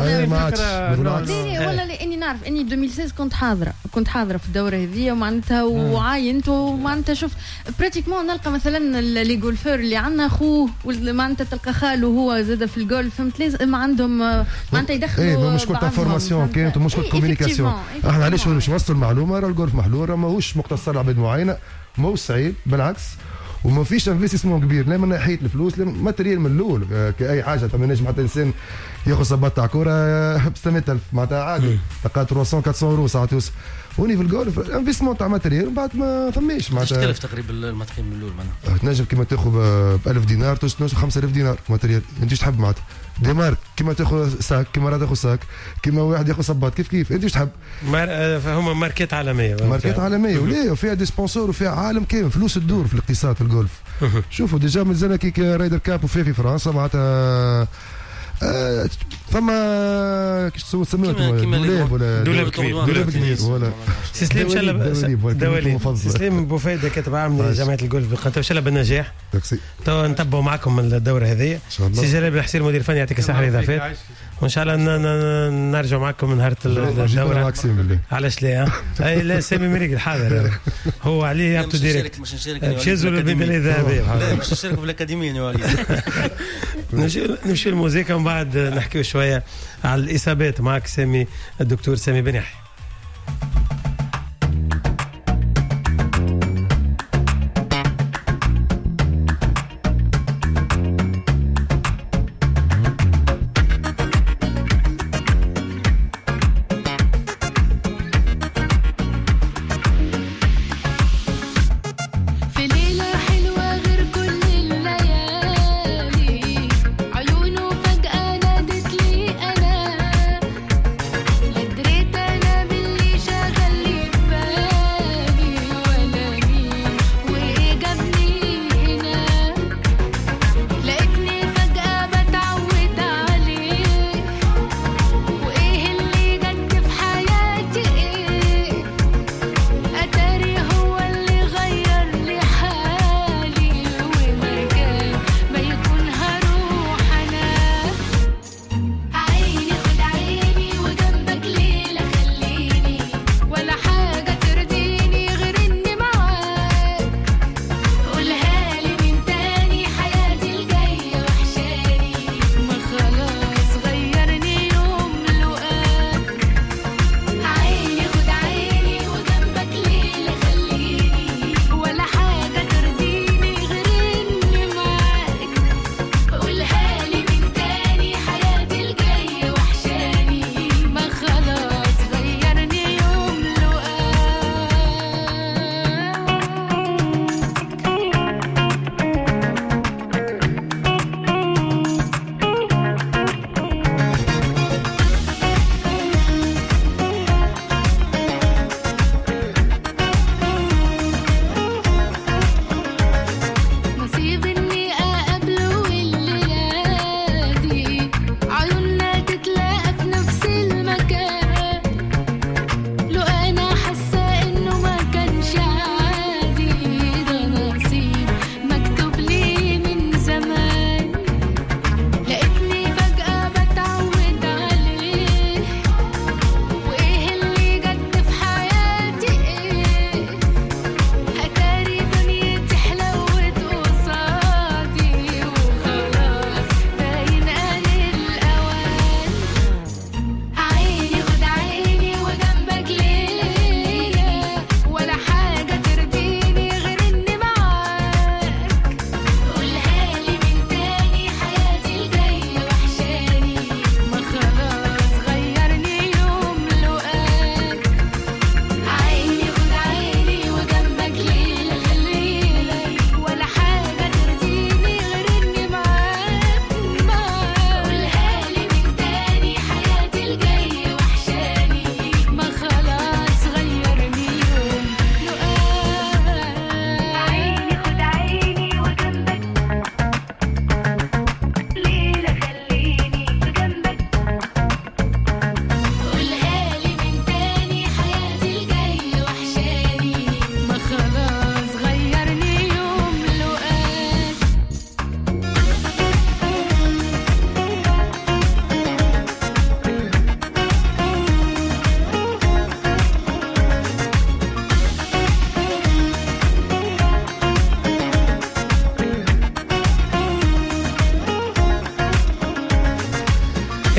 ولا لاني نعرف اني 2016 كنت حاضره في الدوره هذه ومعناتها وعاينت ومعناتها شوف براتيكمون نلقى مثلا لي جولفور اللي عندنا اخوه معناتها تلقى خاله هو زاد في الجولف فهمت لازم عندهم معناتها يدخلوا مشكل تاع فورماسيون كانت ومشكل كوميونيكاسيون. احنا علاش باش نوصلوا المعلومه راه الجولف محلول ماهوش مقتصر على عباد معينه، ماهوش صعيب بالعكس، وما فيش انفستيسمون كبير لا من ناحيه الفلوس لا ماتريال من الاول كاي حاجه. تما نجم حتى انسان ياخذ صباط تاع كوره ب 600000 معناتها عادي تلقى 300 400 يورو ساعات يوصل. وني في الجولف انفستيسمون تاع ماتريال بعد ما فماش معناتها تكلف تقريبا الماتريال من الاول معناتها تنجم كيما تاخذ ب 1000 دينار توصل 5000 دينار ماتريال انت ايش تحب معناتها ديمارك كيما تاخذ ساك كيما راه تاخذ ساك كيما واحد ياخذ صباط كيف انت ايش تحب. فهما ماركات عالميه وليه وفيها دي سبونسور وفيها عالم كامل فلوس تدور في الاقتصاد في الجولف. شوفوا ديجا مازال كي رايدر كاب وفي فرنسا معناتها فما كيش تسموها دولاب كبير ولا سليم ان شاء الله دواليب. سليم بوفايده كاتب عام جامعه الجولف بالقنطاوي ان شاء الله بالنجاح. تو نتبعوا معكم الدوره هذه. سي جلال الحسين مدير فني يعطيك الصحه والاضافات وان شاء الله نرجع معكم من نهار الدوره. علاش لا اي لا سامي مريق الحاضر هو عليه يعطوا ديريكت باش يهزوا البدله الذهبيه. لا باش نشارك في الاكاديميه نمشي الموسيقى ومن بعد نحكيو شويه على الاصابات معك سامي الدكتور سامي بن يحيى. عيونه فجأة نادت لي أنا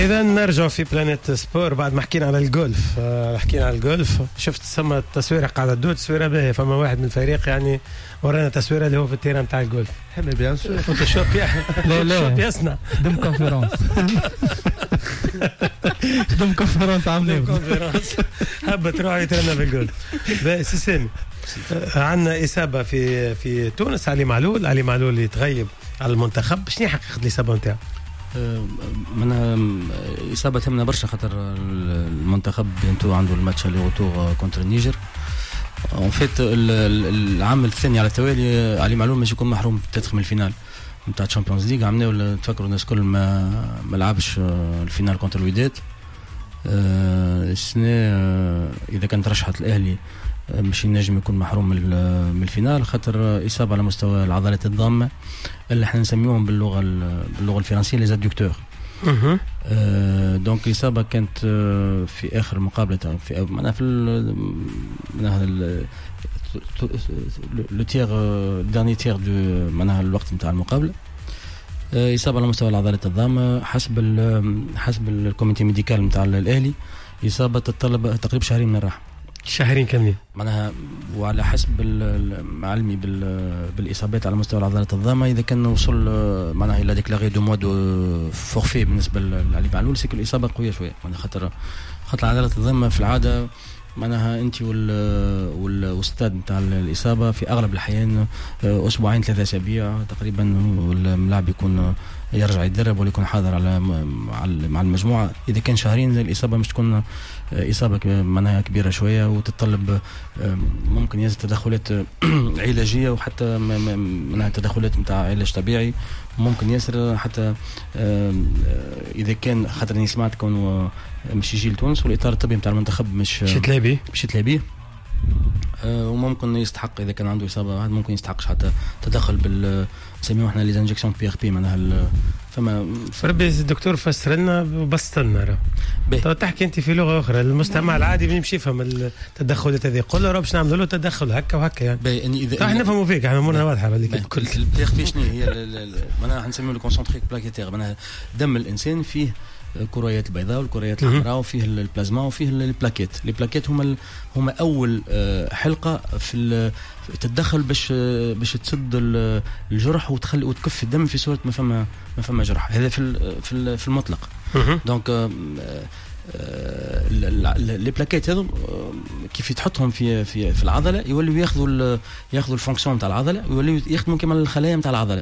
اذا نرجع في بلانيت سبور بعد ما حكينا على الجولف. حكينا على الجولف، شفت سما التصويره قاعده تدور، تصويره باهيه. فما واحد من الفريق يعني ورانا تصويره اللي هو في التيران نتاع الجولف. حمي بيان سور فوتوشوب فوتوشوب يصنع دم كونفيرونس دم كونفيرونس عاملين كونفيرونس حابه تروح يترنا في الجولف. سي سامي، عندنا اصابه في تونس. علي معلول يتغيب على المنتخب. شنو حقيقه الاصابه نتاعو؟ منها إصابة تهمنا برشا، خاطر المنتخب بينتو عنده الماتش اللي غوتور كونتر النيجر. ان فيت العام الثاني على التوالي علي معلول مش يكون محروم تدخل من الفينال نتاع تشامبيونز ليغ. عملنا تفكروا الناس كل ما لعبش الفينال كونتر الوداد. السنة إذا كانت رشحت الأهلي مش ينجم يكون محروم من الفينال، خاطر إصابة على مستوى العضلات الضامة اللي احنا نسميهم باللغة الفرنسية لي زادكتور. دونك إصابة كانت في آخر مقابلة في لو تير داني تير دو معناها الوقت نتاع المقابلة. إصابة على مستوى العضلات الضامة حسب الكوميتي ميديكال نتاع الأهلي. إصابة تتطلب تقريبا شهرين من الراحة. شهرين كاملين معناها، وعلى حسب علمي بالاصابات على مستوى العضلات الضامه اذا كان وصل معناها الى ديكلاري دو موا دو فورفي بالنسبه لعلي معلول سيكو الاصابه قويه شويه. معناها خاطر العضلات الضامه في العاده معناها انت والاستاذ نتاع الاصابه في اغلب الاحيان اسبوعين 3 اسابيع تقريبا واللاعب يكون يرجع يتدرب ولا يكون حاضر مع المجموعه. اذا كان شهرين الاصابه مش تكون اصابه معناها كبيره شويه وتتطلب ممكن يزيد تدخلات علاجيه وحتى منها تدخلات نتاع علاج طبيعي. ممكن ياسر حتى اذا كان خاطر اني سمعت كونه مش يجي لتونس والاطار الطبي نتاع المنتخب مش تلابيه وممكن يستحق اذا كان عنده اصابه ممكن يستحقش حتى تدخل نسميوه احنا لي انجكسيون بي ار بي معناها فما ربي الدكتور فسر لنا وبسط لنا. تو تحكي انت في لغه اخرى المجتمع العادي بيمشي يفهم التدخلات هذه. قول له باش نعملوا له تدخل هكا وهكا يعني اذا احنا نفهموا فيك احنا امورنا واضحه هذيك الكل. البي ار بي شنو هي معناها نسميوه الكونسنتريك بلاكيتير معناها دم الانسان فيه الكريات البيضاء والكريات الحمراء وفيه البلازما وفيه البلاكيت. البلاكيت هما اول حلقه في تتدخل باش تسد الجرح وتكف الدم في صوره ما فما جرح. هذا في المطلق. دونك لي بلاكيت هذو كيف تحطهم في العضله يوليو ياخذوا الفونكسيون نتاع العضله ويوليو يخدموا كما الخلايا نتاع العضله.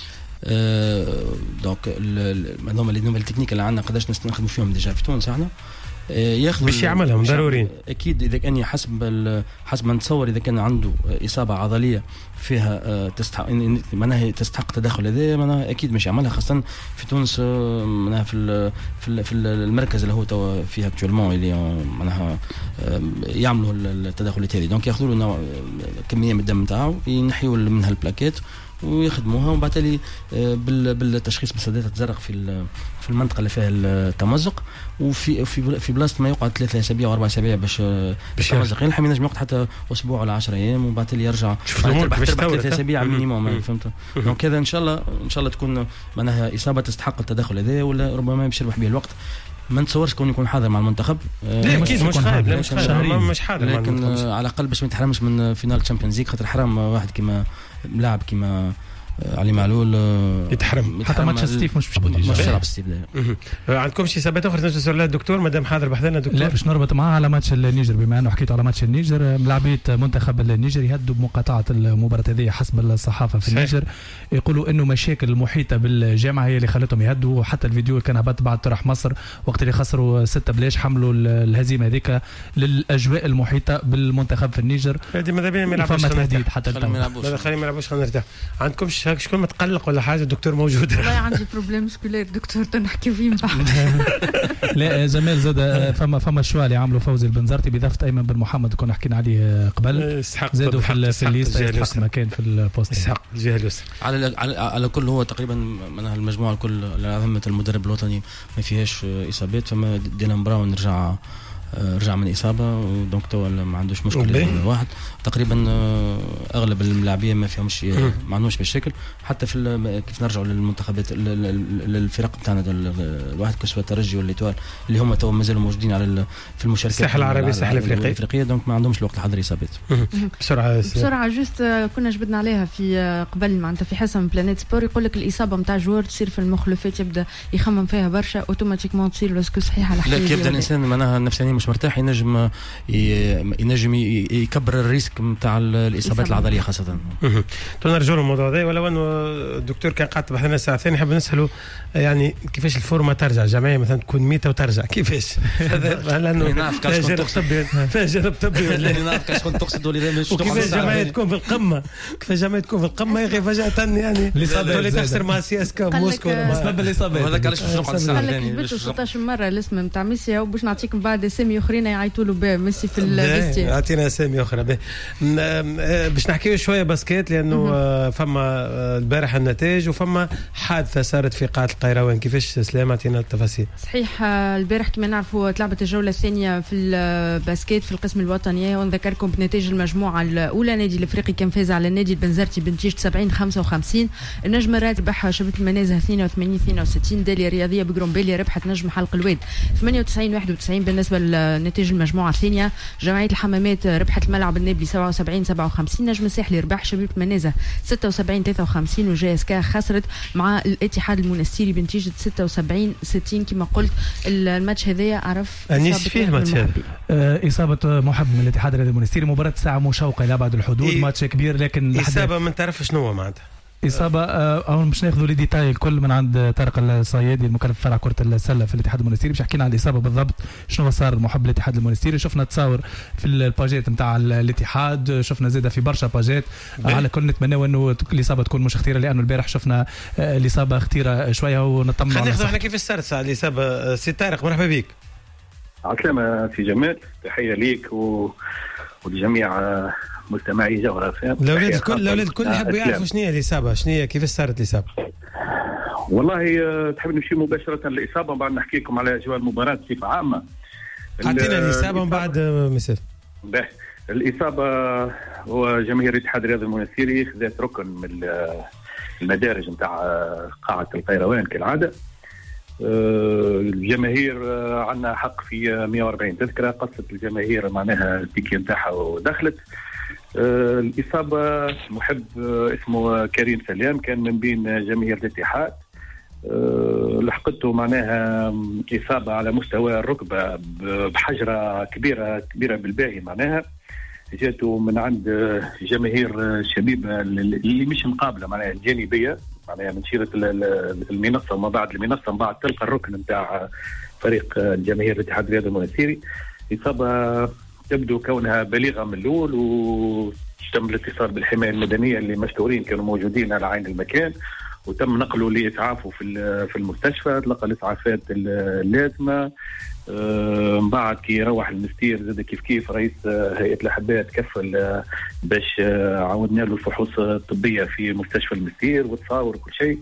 دونك هذوما لي نوفيل تكنيك اللي عندنا قداش نستخدموا فيهم ديجا في تونس احنا ياخذوا باش يعملهم ضروري. اكيد اذا كان حسب ما نتصور اذا كان عنده اصابه عضليه فيها معناها تستحق تدخل هذا معناها اكيد مش يعملها خاصه في تونس معناها في المركز اللي هو تو فيه اكطوالمون اللي معناها يعملوا التدخلات هذه. دونك ياخذوا له كميه من الدم نتاعو ينحيوا منها البلاكيت ويخدموها وبعد لي بالتشخيص بسدات الزرق في المنطقه اللي فيها التمزق وفي بلاصه ما يقعد 3 اسابيع و4 اسابيع باش التمزق يلحم ينجم يقعد حتى اسبوع ولا 10 ايام وبعد لي يرجع بعد 3 اسابيع مينيموم. فهمت؟ دونك هذا ان شاء الله تكون معناها اصابه تستحق التدخل هذا ولا ربما يمشي به الوقت. ما نتصورش كون يكون حاضر مع المنتخب. اكيد مش حاضر لكن على الاقل باش ما يتحرمش من فينال تشامبيونز ليغ خاطر حرام واحد كيما لاعب كيما علي معلول يتحرم حتى ماتش ستيف مش يلعب ستيف. عندكم شي اثبات اخرى تنجسوا لها الدكتور مادام حاضر بحث لنا دكتور؟ لا باش نربط معاه على ماتش النيجر بما انه حكيت على ماتش النيجر. ملاعبيه منتخب النيجر يهدوا بمقاطعه المباراه هذه حسب الصحافه في النيجر. يقولوا انه مشاكل محيطه بالجامعه هي اللي خلتهم يهدوا. حتى الفيديو كان هبط بعد طرح مصر وقت اللي خسروا 6 بلاش حملوا الهزيمه هذيك للاجواء المحيطه بالمنتخب في النيجر. هذه ماذا بينا ما يلعبوش تهديد حتى خلينا ما يلعبوش خلينا نرتاح. عندكم شكون متقلق ولا حاجه؟ الدكتور موجود. والله عندي بروبليم مسكولير دكتور تنحكي فيه من بعد. لا جمال زاد فما الشوالي اللي عملوا فوزي البنزرتي بإضافة أيمن بن محمد كنا حكينا عليه قبل زادوا في الليسته يستحق مكان في البوست. يستحق الجهه اليسرى على كل. هو تقريبا منها المجموعه الكل على ذمه المدرب الوطني ما فيهاش اصابات. فما ديلان براون رجع من اصابه ودونك تو ما عندوش مشكله واحد تقريبا. اغلب اللاعبين ما فيهمش ما عندهمش مشاكل. حتى في كيف نرجعوا للمنتخبات للفرق بتاعنا الواحد كسوة الترجي والإتوال اللي هم تو مازالوا موجودين على في المشاركات الساحل العربي الساحل الافريقي دونك ما عندهمش الوقت الحضري اصابات. بسرعه جوست كنا جبدنا عليها في قبل معناتها في حسم بلانيت سبور يقول لك الاصابه نتاع جوار تصير في المخلفات يبدا يخمم فيها برشا اوتوماتيكمون تصير لاسكو صحيحه الحكايه. لا يبدا الانسان معناها نفسانيا مش مرتاح ينجم يكبر الريسك نتاع الاصابات العضليه خاصه. نرجعوا للموضوع هذا ولو انه الدكتور كان قاعد تبحث لنا الساعه الثانيه نحب نساله يعني كيفاش الفورمه ترجع جماعيه مثلا تكون ميته وترجع كيفاش لانه نعرف كاش جرب طبي ولا نعرف كاش كنت تقصد ولا مش كيفاش جماعيه تكون في القمه كيفاش جماعيه تكون في القمه يا اخي فجاه يعني اللي تخسر مع سي اس كا موسكو سبب الاصابات هذاك علاش باش نقعد الساعه الثانيه 16 مره الاسم نتاع ميسي وباش نعطيكم بعد اسامي اخرين يعيطوا له بها ميسي في الفيستير. اعطينا اسامي اخرى باش نحكيو شويه باسكيت لانه فما البارح النتائج وفما حادثه صارت في قاعه القيروان. كيفاش سلام اعطينا التفاصيل. صحيح البارح كما نعرفوا تلعبت الجوله الثانيه في الباسكيت في القسم الوطني ونذكركم بنتائج المجموعه الاولى. نادي الافريقي كان فاز على النادي البنزرتي بنتيجه 70-55. النجم الراتب شبكه المنازه 82-62. داليا الرياضيه بقرومبيليا ربحت نجم حلق الواد 98-91. بالنسبه لنتائج المجموعه الثانيه جمعيه الحمامات ربحت الملعب النابلي 77-57. نجم الساحلي ربح شبيبه المنازه 76-53. وجي اس كا خسرت مع الاتحاد المنستيري بنتيجه 76-60. كما قلت الماتش هذايا عرف انيس فيه الماتش هذا اصابه محب من الاتحاد المنستيري. مباراه ساعه مشوقه الى بعد الحدود ماتش كبير لكن اصابه ما تعرف شنو معناتها إصابة أو مش ناخذوا لي ديتاي الكل من عند طارق الصيادي المكلف فرع كرة السلة في الاتحاد المنستيري باش يحكينا عن الإصابة بالضبط شنو صار محب الاتحاد المنستيري. شفنا تصاور في الباجات نتاع الاتحاد شفنا زيادة في برشا باجات. على كل نتمنى انه الإصابة تكون مش خطيرة لأنه البارح شفنا الإصابة خطيرة شوية ونطمن على صحتها. كيف صارت ساعة الإصابة سي طارق؟ مرحبا بك. عسلامة سي جمال تحية ليك ولجميع مستمعي جوهرة FM. الأولاد الكل يحبوا يعرفوا شنو هي الإصابة كيف صارت الإصابة. والله تحب نمشي مباشرة للإصابة بعد نحكي لكم على أجواء المباراة بصفة عامة. أعطينا الإصابة من بعد مثال. الإصابة هو جماهير الاتحاد الرياضي المنستيري خذت ركن من المدارج نتاع قاعة القيروان كالعادة. الجماهير عندنا حق في 140 تذكرة. قصت الجماهير معناها التيكي نتاعها ودخلت. الإصابة محب اسمه كريم سلام كان من بين جماهير الاتحاد. لحقته معناها إصابة على مستوى الركبة بحجرة كبيرة بالباهي معناها جاته من عند جماهير شبيبة اللي مش مقابلة معناها جانبية معناها من شيرة المنصة وما بعد المنصة بعد تلقى الركن نتاع فريق الجماهير الاتحاد الرياضي المنستيري. إصابة تبدو كونها بليغة من الأول وتم الاتصال بالحماية المدنية اللي مشتورين كانوا موجودين على عين المكان وتم نقله لإسعافه في المستشفى. تلقى الإسعافات اللازمة. من بعد كي يروح المستير زاد كيف رئيس هيئة الأحباء تكفل باش عاودنا له الفحوص الطبية في مستشفى المستير وتصاور وكل شيء.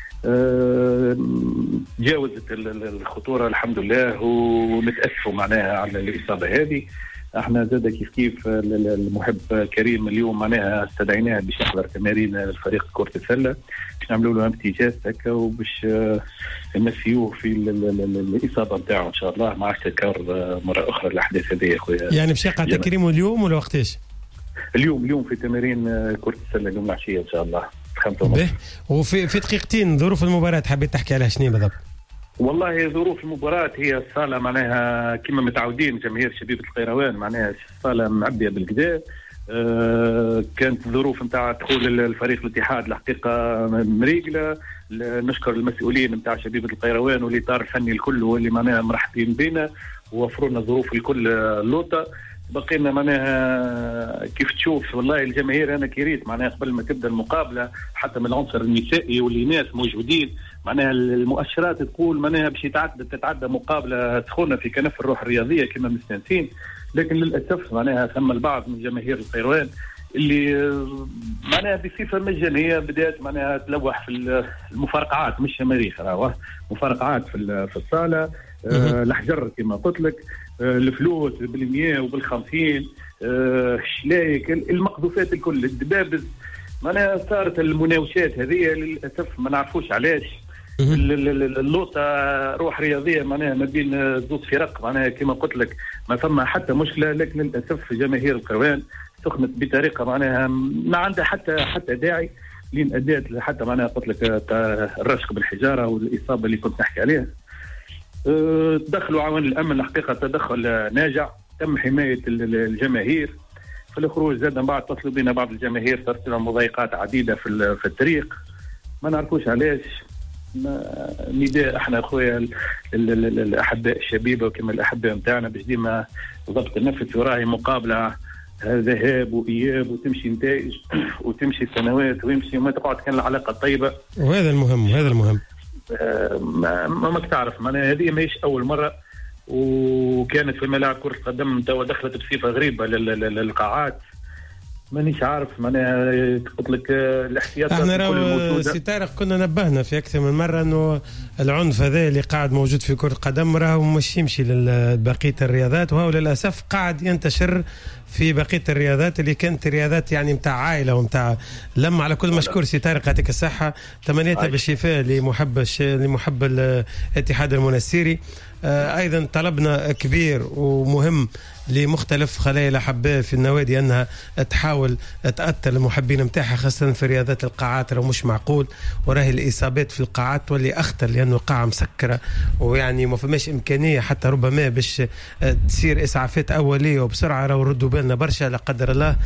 تجاوزت الخطورة الحمد لله ونتأسفوا معناها على الإصابة هذه. احنا زاد كيف المحب كريم اليوم معناها استدعيناه باش يحضر تمارين الفريق كرة السلة باش نعملوا له امتياز هكا وباش نمسيوه في الإصابة نتاعو ان شاء الله ما عادش تكرر مرة أخرى الأحداث هذه يا خويا. يعني باش يقع تكريمه اليوم ولا وقتاش؟ اليوم في تمارين كرة السلة اليوم العشية ان شاء الله 5:30. وفي دقيقتين ظروف المباراة حبيت تحكي عليها شنو بالضبط؟ والله ظروف المباراة هي الصالة معناها كما متعودين جماهير شبيبة القيروان معناها الصالة معبية بالكدا. كانت ظروف نتاع دخول الفريق الاتحاد الحقيقة مريقلة. نشكر المسؤولين نتاع شبيبة القيروان والإطار الفني الكل واللي معناها مرحبين بنا ووفروا لنا ظروف الكل لوطة. بقينا معناها كيف تشوف والله الجماهير انا كريت معناها قبل ما تبدا المقابله حتى من العنصر النسائي واللي ناس موجودين معناها المؤشرات تقول معناها باش تتعدى مقابله سخونه في كنف الروح الرياضيه كما مستانسين. لكن للاسف معناها ثم البعض من جماهير القيروان اللي معناها بصفه مجانيه بدات معناها تلوح في المفارقعات مش شماريخ راهو مفارقعات في الصاله. الحجر كما قلت لك الفلوس بال100 وبال50 الشلايك المقذوفات الكل الدبابز معناها صارت المناوشات هذه للاسف ما نعرفوش علاش اللوطه روح رياضيه معناها ما بين زوج فرق معناها كما قلت لك ما ثم حتى مشكله لكن للاسف جماهير الكروان سخنت بطريقه معناها ما عندها حتى داعي لين ادات حتى معناها قلت لك الرشق بالحجاره والاصابه اللي كنت نحكي عليها. تدخلوا عوان الامن الحقيقه تدخل ناجع تم حمايه الجماهير في الخروج زاد من بعد اتصلوا بنا بعض الجماهير صارت لهم مضايقات عديده في الطريق ما نعرفوش علاش. نداء احنا اخويا الاحباء الشبيبه وكما الاحباء نتاعنا باش ديما ضبط النفس وراهي مقابله ذهاب واياب وتمشي نتائج وتمشي سنوات ويمشي وما تقعد كان العلاقه طيبه وهذا المهم ما تعرف معناها هذه ماهيش اول مره وكانت في ملاعب كره القدم توا دخلت بصفه غريبه للقاعات مانيش عارف معناها قلت لك الاحتياطات احنا راهو سي طارق كنا نبهنا في اكثر من مره انه العنف هذا اللي قاعد موجود في كره القدم راهو مش يمشي لبقيه الرياضات وهو للاسف قاعد ينتشر في بقيه الرياضات اللي كانت رياضات يعني نتاع عائله ونتاع لما على كل مشكور سي طارق يعطيك الصحه تمنياتنا بالشفاء لمحب الاتحاد المنستيري. ايضا طلبنا كبير ومهم لمختلف خلايا الاحباء في النوادي انها تحاول تاثر المحبين نتاعها خاصه في رياضات القاعات. راه مش معقول وراهي الاصابات في القاعات تولي اخطر لانه القاعه مسكره ويعني ما فماش امكانيه حتى ربما باش تصير اسعافات اوليه وبسرعه. راهو ردوا بالنا برشا لا قدر الله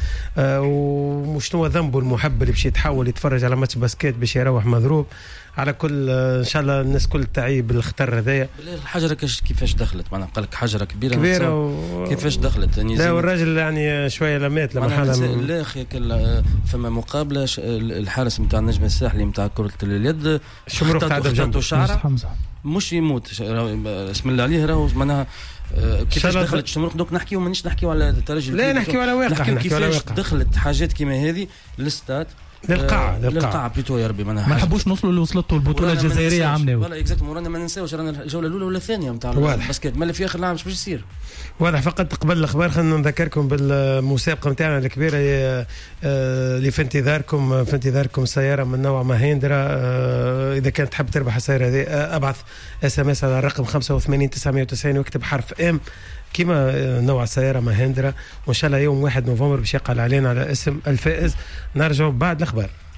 ومش هو ذنبه المحب اللي باش يتحول يتفرج على ماتش باسكيت باش يروح مضروب. على كل ان شاء الله الناس كل تعيب بالخطر هذايا. الحجره كيفاش دخلت معناها قال لك حجره كبيره كيفاش دخلت يعني لا والراجل يعني شويه لمات لما حاله لا اخي فما مقابله الحارس نتاع النجم الساحلي نتاع كره اليد شمروخ تاع جنبه مش يموت اسم الله عليه راهو معناها كيفاش دخلت شمروخ دوك نحكيو مانيش نحكيو على الترجي لا نحكيو على واقع كيفاش دخلت حاجات كيما هذه للستاد للقاعة بليتو يا ربي ما نحبوش نوصلوا اللي وصلتوا البطوله الجزائريه عامله ولا اكزاكتومون رانا ما ننساوش رانا الجوله الاولى ولا الثانيه نتاع الباسكيت مالي في اخر العام باش يصير واضح. فقط قبل الاخبار خلينا نذكركم بالمسابقه نتاعنا الكبيره اللي في انتظاركم سياره من نوع ماهندرا. اذا كانت تحب تربح السياره هذه ابعث SMS على الرقم 85 990 واكتب حرف ام كما نوع السيارة ماهندرا وإن شاء الله يوم 1 نوفمبر باش يقال علينا على اسم الفائز. نرجع بعد الأخبار.